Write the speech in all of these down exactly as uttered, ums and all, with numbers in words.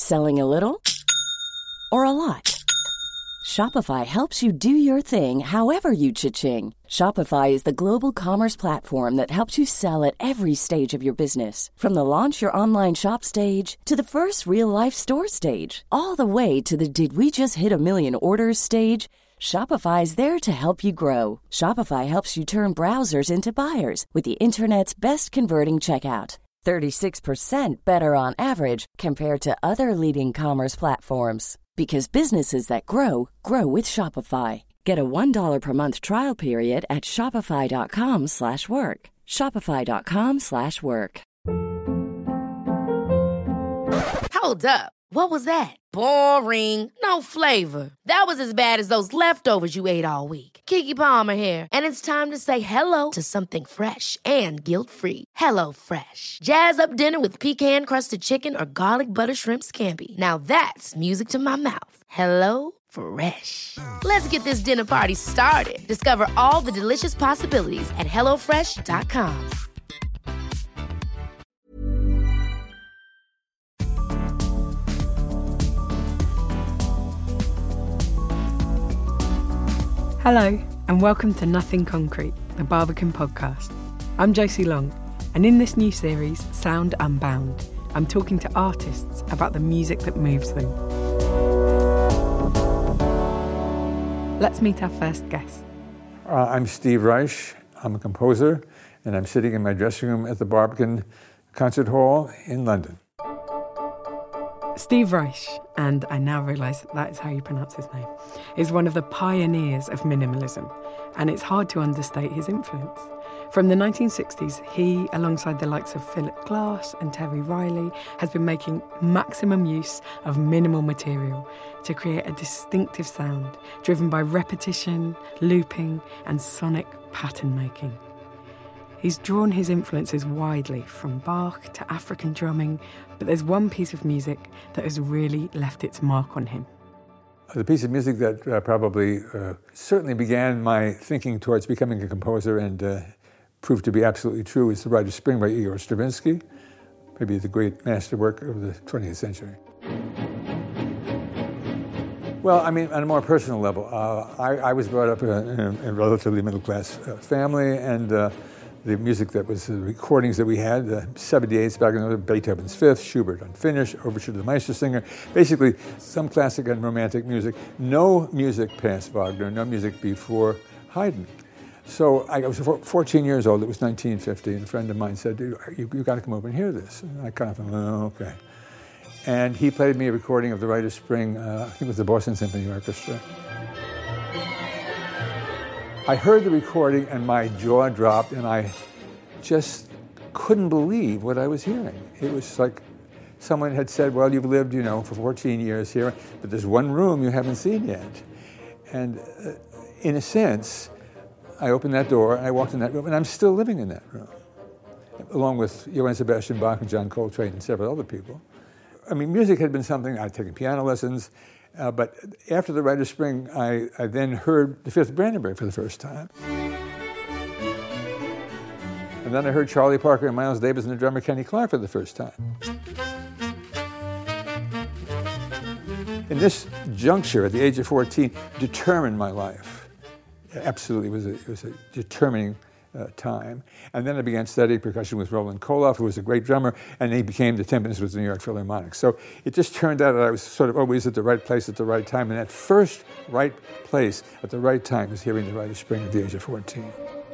Selling a little or a lot? Shopify helps you do your thing however you cha-ching. Shopify is the global commerce platform that helps you sell at every stage of your business. From the launch your online shop stage to the first real-life store stage, all the way to the did we just hit a million orders stage. Shopify is there to help you grow. Shopify helps you turn browsers into buyers with the internet's best converting checkout. thirty-six percent better on average compared to other leading commerce platforms. Because businesses that grow, grow with Shopify. Get a one dollar per month trial period at shopify.com slash work. Shopify.com slash work. Hold up. What was that? Boring. No flavor. That was as bad as those leftovers you ate all week. Keke Palmer here. And it's time to say hello to something fresh and guilt-free. Hello Fresh. Jazz up dinner with pecan-crusted chicken or garlic butter shrimp scampi. Now that's music to my mouth. Hello Fresh. Let's get this dinner party started. Discover all the delicious possibilities at hello fresh dot com. Hello, and welcome to Nothing Concrete, the Barbican podcast. I'm Josie Long, and in this new series, Sound Unbound, I'm talking to artists about the music that moves them. Let's meet our first guest. Uh, I'm Steve Reich. I'm a composer, and I'm sitting in my dressing room at the Barbican Concert Hall in London. Steve Reich, and I now realise that that is how you pronounce his name, is one of the pioneers of minimalism, and it's hard to understate his influence. From the nineteen sixties, he, alongside the likes of Philip Glass and Terry Riley, has been making maximum use of minimal material to create a distinctive sound driven by repetition, looping, and sonic pattern making. He's drawn his influences widely, from Bach to African drumming, but there's one piece of music that has really left its mark on him. The piece of music that uh, probably uh, certainly began my thinking towards becoming a composer and uh, proved to be absolutely true is The Rite of Spring by Igor Stravinsky, maybe the great masterwork of the twentieth century. Well, I mean, on a more personal level, uh, I, I was brought up in a, in a relatively middle-class uh, family, and uh, the music that was the recordings that we had, the seventy-eights back in the Beethoven's Fifth, Schubert Unfinished, Overture to the Meistersinger, basically some classic and romantic music. No music past Wagner, no music before Haydn. So I was fourteen years old, it was nineteen fifty, and a friend of mine said, Dude, you, you got to come over and hear this. And I kind of thought, oh, okay. And he played me a recording of The Rite of Spring, uh, I think it was the Boston Symphony Orchestra. I heard the recording and my jaw dropped, and I just couldn't believe what I was hearing. It was like someone had said, well, you've lived, you know, for fourteen years here, but there's one room you haven't seen yet. And uh, in a sense, I opened that door, and I walked in that room, and I'm still living in that room, along with Johann Sebastian Bach and John Coltrane and several other people. I mean, music had been something, I'd taken piano lessons, Uh, but after The Rite of Spring, I, I then heard the Fifth Brandenburg for the first time. And then I heard Charlie Parker and Miles Davis and the drummer Kenny Clarke for the first time. And this juncture at the age of fourteen determined my life. It absolutely, it was a, it was a determining Uh, time. And then I began studying percussion with Roland Koloff, who was a great drummer, and he became the timpanist with the New York Philharmonic. So it just turned out that I was sort of always at the right place at the right time, and that first right place at the right time was hearing The Rite of Spring at the age of fourteen.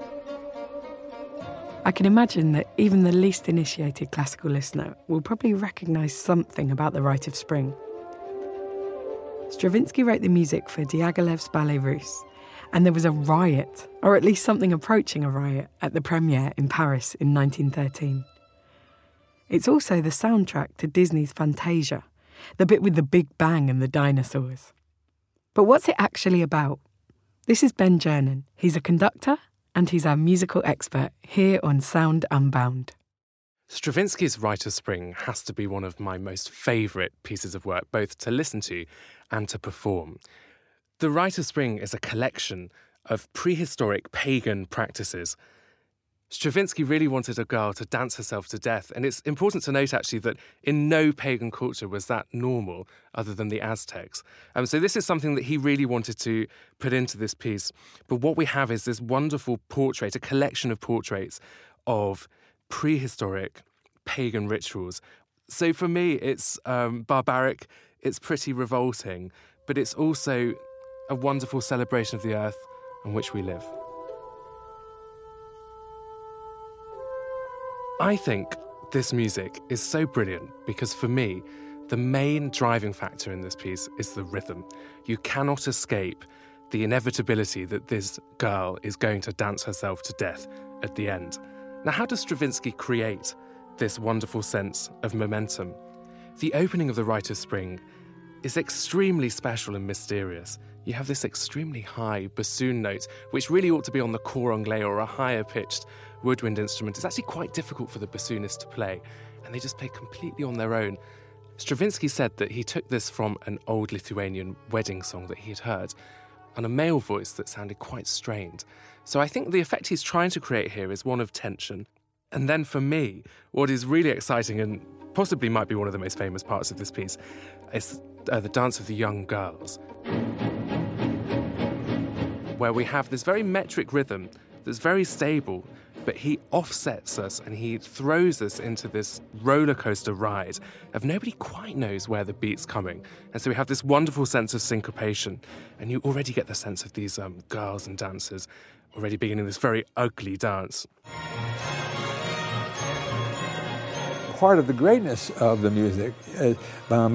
I can imagine that even the least initiated classical listener will probably recognise something about The Rite of Spring. Stravinsky wrote the music for Diaghilev's Ballet Russe, and there was a riot, or at least something approaching a riot, at the premiere in Paris in nineteen thirteen. It's also the soundtrack to Disney's Fantasia, the bit with the Big Bang and the dinosaurs. But what's it actually about? This is Ben Jernan. He's a conductor, and he's our musical expert here on Sound Unbound. Stravinsky's Rite of Spring has to be one of my most favourite pieces of work, both to listen to and to perform. The Rite of Spring is a collection of prehistoric pagan practices. Stravinsky really wanted a girl to dance herself to death, and it's important to note actually that in no pagan culture was that normal other than the Aztecs. Um, so this is something that he really wanted to put into this piece. But what we have is this wonderful portrait, a collection of portraits of prehistoric pagan rituals. So for me, it's um, barbaric, it's pretty revolting, but it's also a wonderful celebration of the earth on which we live. I think this music is so brilliant because for me, the main driving factor in this piece is the rhythm. You cannot escape the inevitability that this girl is going to dance herself to death at the end. Now, how does Stravinsky create this wonderful sense of momentum? The opening of The Rite of Spring is extremely special and mysterious. You have this extremely high bassoon note, which really ought to be on the cor anglais or a higher-pitched woodwind instrument. It's actually quite difficult for the bassoonist to play, and they just play completely on their own. Stravinsky said that he took this from an old Lithuanian wedding song that he had heard, and a male voice that sounded quite strained. So I think the effect he's trying to create here is one of tension. And then for me, what is really exciting and possibly might be one of the most famous parts of this piece is uh, the dance of the young girls, where we have this very metric rhythm that's very stable, but he offsets us and he throws us into this roller coaster ride of nobody quite knows where the beat's coming. And so we have this wonderful sense of syncopation, and you already get the sense of these um, girls and dancers already beginning this very ugly dance. Part of the greatness of the music is now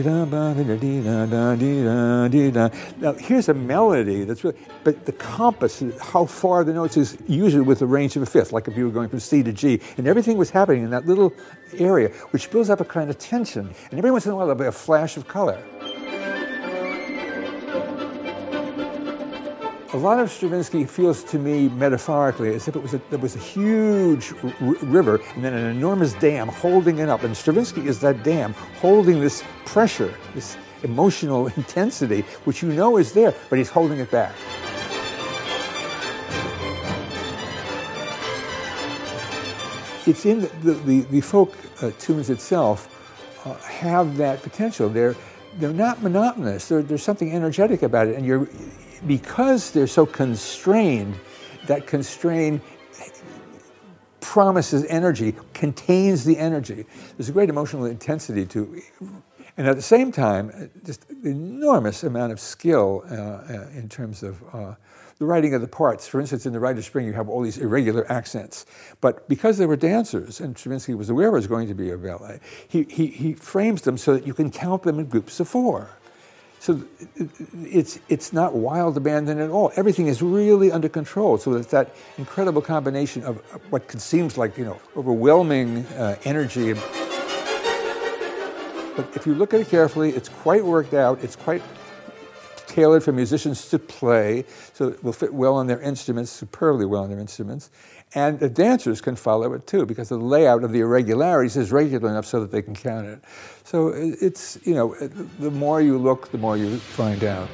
here's a melody that's really, but the compass, how far the notes is usually with the range of a fifth, like if you were going from C to G, and everything was happening in that little area, which builds up a kind of tension, and every once in a while there'll be a flash of color. A lot of Stravinsky feels to me metaphorically as if it was a, there was a huge r- river and then an enormous dam holding it up. And Stravinsky is that dam holding this pressure, this emotional intensity, which you know is there, but he's holding it back. It's in the, the, the, the folk uh, tunes itself uh, have that potential. They're, they're not monotonous. They're, there's something energetic about it. And you're... Because they're so constrained, that constraint promises energy, contains the energy. There's a great emotional intensity to, and at the same time, just an enormous amount of skill uh, uh, in terms of uh, the writing of the parts. For instance, in The Rite of Spring, you have all these irregular accents. But because they were dancers, and Stravinsky was aware it was going to be a ballet, he, he, he frames them so that you can count them in groups of four. So it's it's not wild abandon at all. Everything is really under control. So it's that incredible combination of what seems like, you know, overwhelming uh, energy. But if you look at it carefully, it's quite worked out. It's quite tailored for musicians to play, so it will fit well on their instruments, superbly well on their instruments. And the dancers can follow it too, because the layout of the irregularities is regular enough so that they can count it. So it's, you know, the more you look, the more you find out.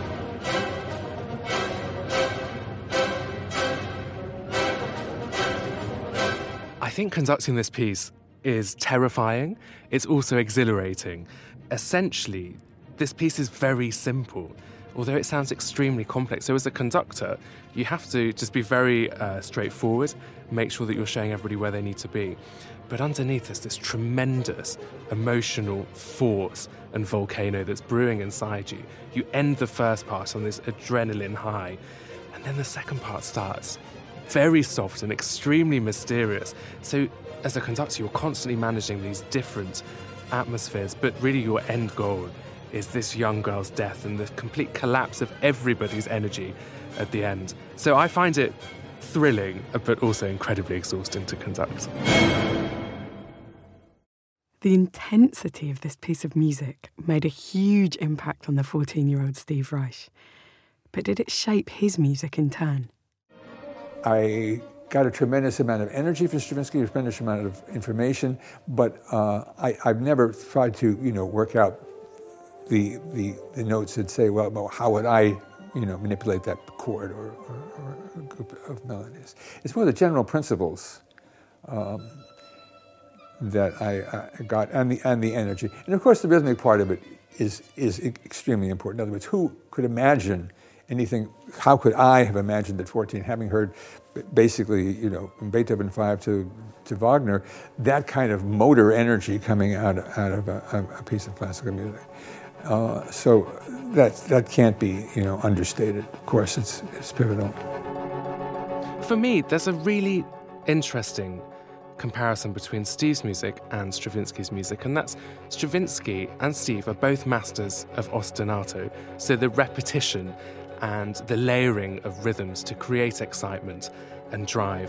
I think conducting this piece is terrifying. It's also exhilarating. Essentially, this piece is very simple, although it sounds extremely complex. So as a conductor, you have to just be very uh, straightforward, make sure that you're showing everybody where they need to be. But underneath there's this tremendous emotional force and volcano that's brewing inside you. You end the first part on this adrenaline high, and then the second part starts very soft and extremely mysterious. So as a conductor, you're constantly managing these different atmospheres, but really your end goal is this young girl's death and the complete collapse of everybody's energy at the end. So I find it thrilling, but also incredibly exhausting to conduct. The intensity of this piece of music made a huge impact on the fourteen-year-old Steve Reich. But did it shape his music in turn? I got a tremendous amount of energy from Stravinsky, a tremendous amount of information, but uh, I, I've never tried to, you know, work out the, the, the notes and say, well, well, how would I you know, manipulate that chord or, or, or a group of melodies. It's more the general principles um, that I, I got, and the and the energy, and of course the rhythmic part of it is is extremely important. In other words, who could imagine anything? How could I have imagined at fourteen, having heard basically, you know, from Beethoven five to to Wagner, that kind of motor energy coming out out of a, a piece of classical music? Uh, so that that can't be, you know, understated. Of course, it's it's pivotal. For me, there's a really interesting comparison between Steve's music and Stravinsky's music, and that's Stravinsky and Steve are both masters of ostinato, so the repetition and the layering of rhythms to create excitement and drive.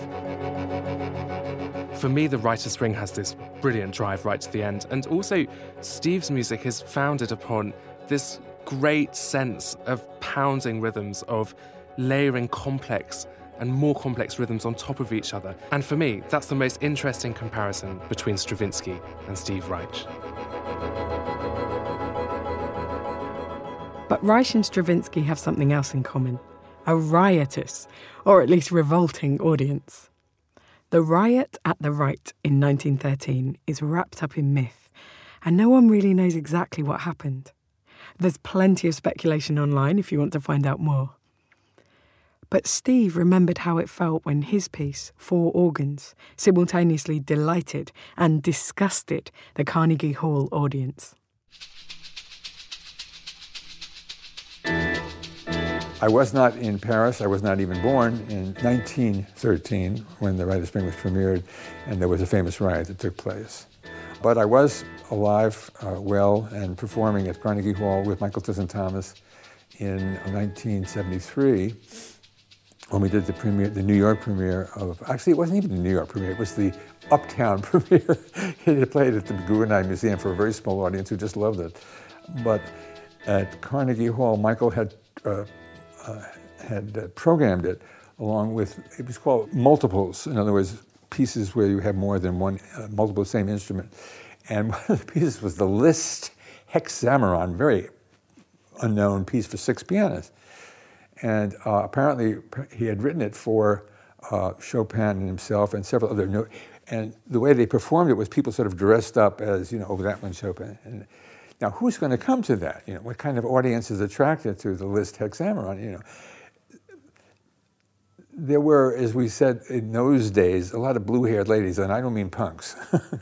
For me, the Rite of Spring has this brilliant drive right to the end, and also Steve's music is founded upon this great sense of pounding rhythms, of layering complex and more complex rhythms on top of each other. And for me, that's the most interesting comparison between Stravinsky and Steve Reich. But Reich and Stravinsky have something else in common: a riotous, or at least revolting, audience. The riot at the Rite in nineteen thirteen is wrapped up in myth, and no one really knows exactly what happened. There's plenty of speculation online if you want to find out more. But Steve remembered how it felt when his piece, Four Organs, simultaneously delighted and disgusted the Carnegie Hall audience. I was not in Paris. I was not even born in nineteen thirteen when the Rite of Spring was premiered, and there was a famous riot that took place. But I was alive, uh, well, and performing at Carnegie Hall with Michael Tilson Thomas in nineteen seventy-three when we did the premiere, the New York premiere of, actually it wasn't even the New York premiere, it was the Uptown premiere. It played at the Guggenheim Museum for a very small audience who just loved it. But at Carnegie Hall, Michael had uh, uh, had uh, programmed it along with, it was called multiples, in other words, pieces where you have more than one, uh, multiple same instrument. And one of the pieces was the Liszt Hexameron, very unknown piece for six pianists. And uh, apparently he had written it for uh, Chopin and himself and several other, no- and the way they performed it was people sort of dressed up as, you know, oh, that one's Chopin. And now who's going to come to that? You know, what kind of audience is attracted to the Liszt Hexameron? You know, there were, as we said in those days, a lot of blue-haired ladies, and I don't mean punks.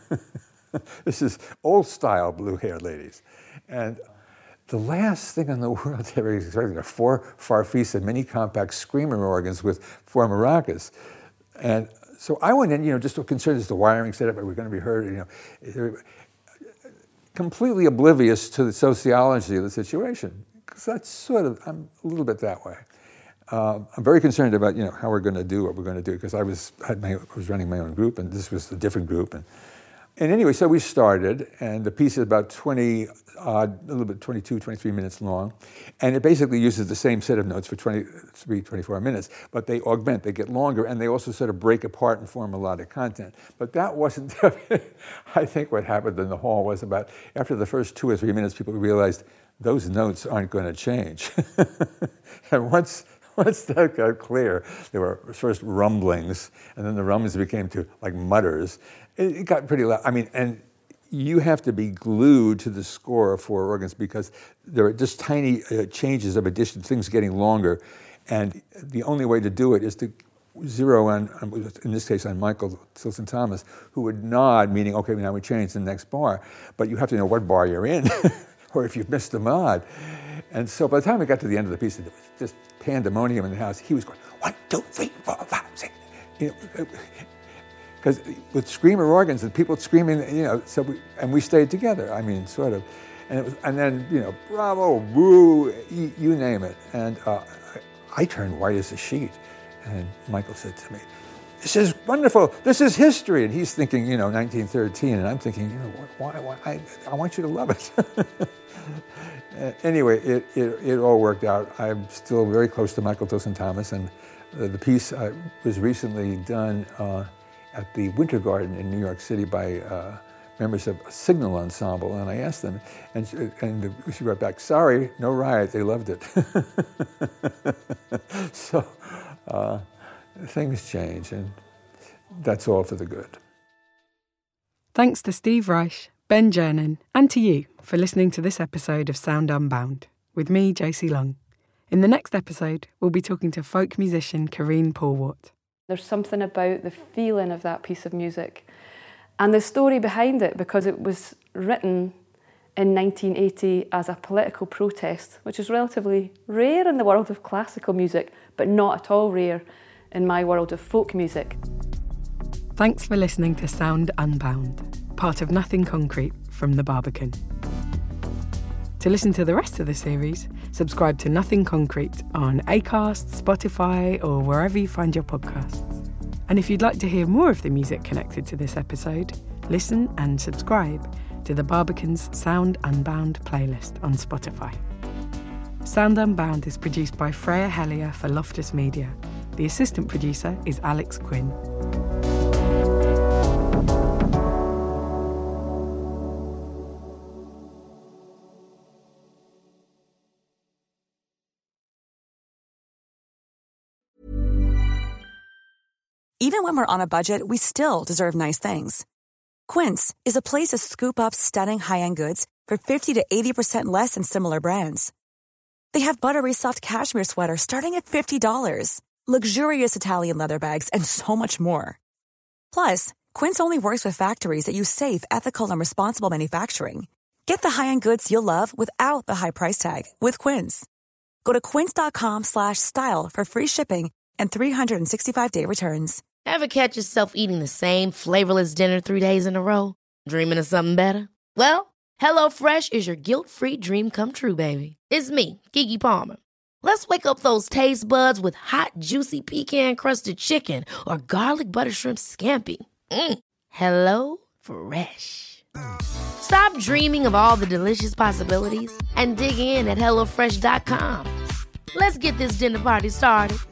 This is old-style blue-haired ladies. And the last thing in the world they were expecting are four Farfisa mini compact screamer organs with four maracas. And so I went in, you know, just concerned as the wiring setup, are we going to be heard, you know, completely oblivious to the sociology of the situation. Because that's sort of, I'm a little bit that way. Uh, I'm very concerned about, you know, how we're going to do what we're going to do, because I was had my, I was running my own group, and this was a different group. And, and anyway, so we started, and the piece is about twenty odd, a little bit twenty-two, twenty-three minutes long, and it basically uses the same set of notes for twenty-three, twenty-four minutes, but they augment, they get longer, and they also sort of break apart and form melodic content. But that wasn't, I think what happened in the hall was about, after the first two or three minutes, people realized those notes aren't going to change. And once Once that got clear, there were first rumblings, and then the rumblings became to like mutters. It, it got pretty loud. I mean, and you have to be glued to the score of Four Organs because there are just tiny uh, changes of addition, things getting longer, and the only way to do it is to zero on, in this case, on Michael Tilson Thomas, who would nod, meaning, okay, now we change the next bar, but you have to know what bar you're in, or if you've missed the mod. And so by the time we got to the end of the piece, it was just pandemonium in the house. He was going, one, two, three, four, five, six. You know, because with screamer organs and people screaming, you know, so we, and we stayed together. I mean, sort of. And it was, and then, you know, bravo, woo, you, you name it. And uh, I turned white as a sheet. And Michael said to me, this is wonderful, this is history. And he's thinking, you know, nineteen thirteen, and I'm thinking, you know, why, why, I, I want you to love it. uh, anyway, it, it, it all worked out. I'm still very close to Michael Tilson Thomas, and uh, the piece uh, was recently done uh, at the Winter Garden in New York City by, uh, members of a Signal Ensemble, and I asked them, and she, and she wrote back, sorry, no riot, they loved it. So uh, things change, and that's all for the good. Thanks to Steve Reich, Ben Jernan, and to you for listening to this episode of Sound Unbound, with me, J C Long. In the next episode, we'll be talking to folk musician Karine Polwart. There's something about the feeling of that piece of music and the story behind it, because it was written in nineteen eighty as a political protest, which is relatively rare in the world of classical music, but not at all rare in my world of folk music. Thanks for listening to Sound Unbound, part of Nothing Concrete from The Barbican. To listen to the rest of the series, subscribe to Nothing Concrete on Acast, Spotify, or wherever you find your podcasts. And if you'd like to hear more of the music connected to this episode, listen and subscribe to the Barbican's Sound Unbound playlist on Spotify. Sound Unbound is produced by Freya Hellier for Loftus Media. The assistant producer is Alex Quinn. Even when we're on a budget, we still deserve nice things. Quince is a place to scoop up stunning high-end goods for fifty to eighty percent less than similar brands. They have buttery soft cashmere sweaters starting at fifty dollars, luxurious Italian leather bags, and so much more. Plus, Quince only works with factories that use safe, ethical, and responsible manufacturing. Get the high-end goods you'll love without the high price tag with Quince. Go to quince.com slash style for free shipping and three sixty-five day returns. Ever catch yourself eating the same flavorless dinner three days in a row? Dreaming of something better? Well, HelloFresh is your guilt-free dream come true, baby. It's me, Keke Palmer. Let's wake up those taste buds with hot, juicy pecan-crusted chicken or garlic butter shrimp scampi. Mm. Hello Fresh. Stop dreaming of all the delicious possibilities and dig in at hello fresh dot com. Let's get this dinner party started.